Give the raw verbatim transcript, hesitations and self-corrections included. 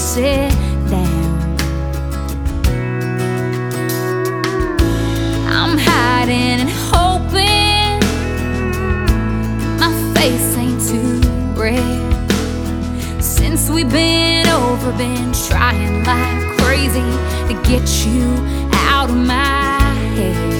sit down. I'm hiding and hoping my face ain't too red. Since we've been over, been trying like crazy to get you out of my head.